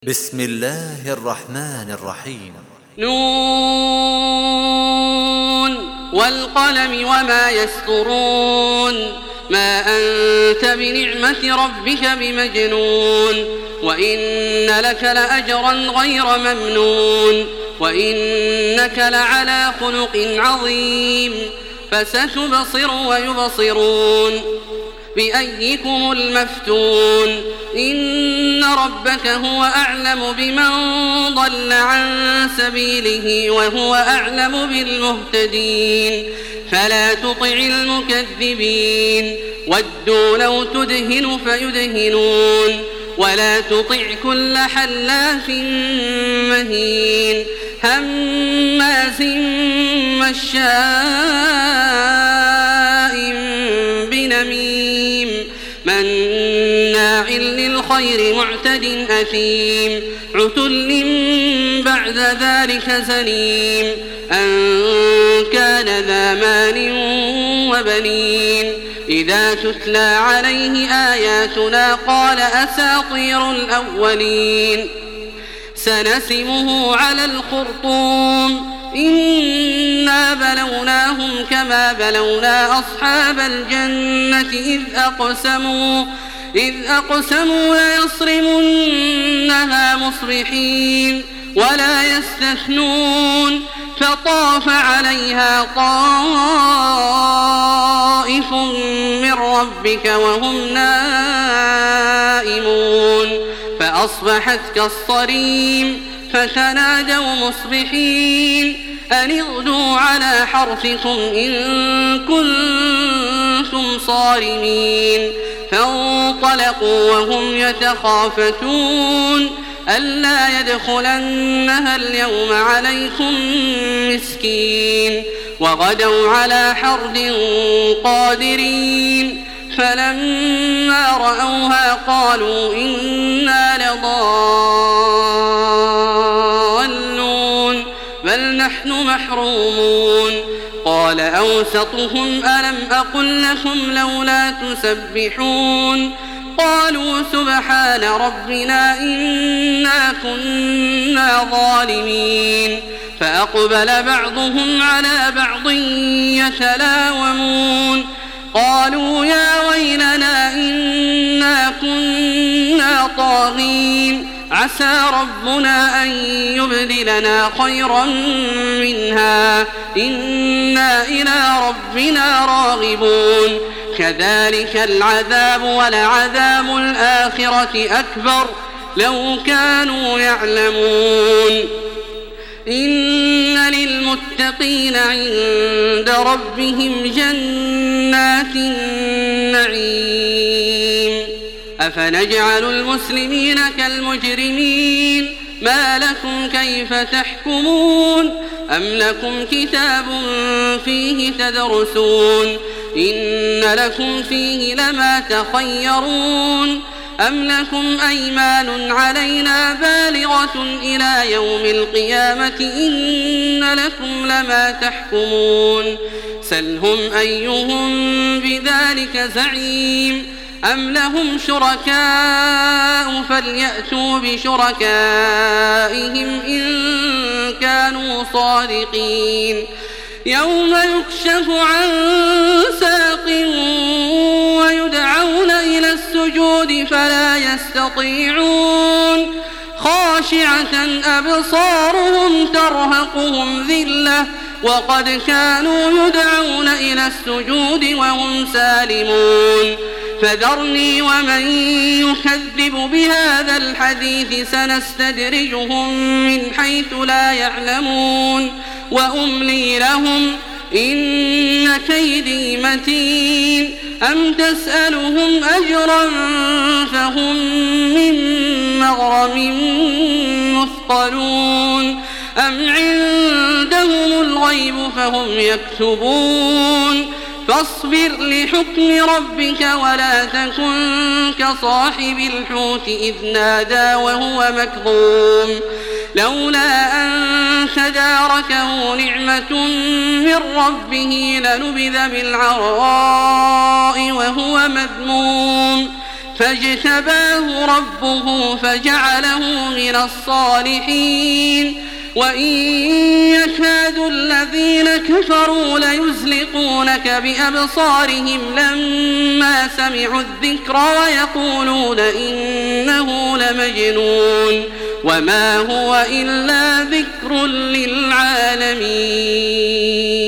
بسم الله الرحمن الرحيم. نون والقلم وما يسطرون. ما أنت بنعمة ربك بمجنون. وإن لك لأجرا غير ممنون. وإنك لعلى خلق عظيم. فستبصر ويبصرون بأيكم المفتون. إن ربك هو أعلم بمن ضل عن سبيله وهو أعلم بالمهتدين. فلا تطع المكذبين. ودوا لو تدهن فيدهنون. ولا تطع كل حلاف مهين هماز مشاء بنميم مناع للخير معتد أثيم عتل بعد ذلك زنيم أن كان ذا مال وبنين. إذا تتلى عليه آياتنا قال أساطير الأولين. سنسمه على الخرطوم. إنا بلوناهم كما بلونا أصحاب الجنة إذ أقسموا ليصرمنها مصبحين ولا يستثنون. فطاف عليها طائف من ربك وهم نائمون فأصبحت كالصريم. فتنادوا مصبحين أن اغدوا على حرثكم إن كنتم صارمين. فانطلقوا وهم يتخافتون ألا يدخلنها اليوم عليكم مسكين. وغدوا على حرد قادرين. فلما رأوها قالوا إنا لضالون بل نحن محرومون. قال أوسطهم ألم أقل لكم لولا تسبحون. قالوا سبحان ربنا إنا كنا ظالمين. فأقبل بعضهم على بعض يتلاومون. قالوا يا ويلنا إنا كنا طاغين. عسى ربنا أن يبدلنا خيرا منها إنا إلى ربنا راغبون. كذلك العذاب ولعذاب الآخرة أكبر لو كانوا يعلمون. إن للمتقين عند ربهم جنات النعيم. أفنجعل المسلمين كالمجرمين ما لكم كيف تحكمون. أم لكم كتاب فيه تدرسون إن لكم فيه لما تخيرون. أم لكم أيمان علينا بالغة إلى يوم القيامة إن لكم لما تحكمون. سلهم أيهم بذلك زعيم. أم لهم شركاء فليأتوا بشركائهم إن كانوا صادقين. يوم يكشف عن ساق ويدعون إلى السجود فلا يستطيعون. خاشعة أبصارهم ترهقهم ذلة وقد كانوا يدعون إلى السجود وهم سالمون. فذرني ومن يكذب بهذا الحديث سنستدرجهم من حيث لا يعلمون وأملي لهم إن كيدي متين. أم تسألهم أجرا فهم من مغرم مثقلون. أم عندهم الغيب فهم يكتبون. فاصبر لحكم ربك ولا تكن كصاحب الحوت إذ نادى وهو مكظوم. لولا أن تداركه نعمة من ربه لنبذ بالعراء وهو مذموم. فاجتباه ربه فجعله من الصالحين وإن يكاد الذين كفروا ليزلقونك بأبصارهم لما سمعوا الذكر ويقولون إنه لمجنون وما هو إلا ذكر للعالمين.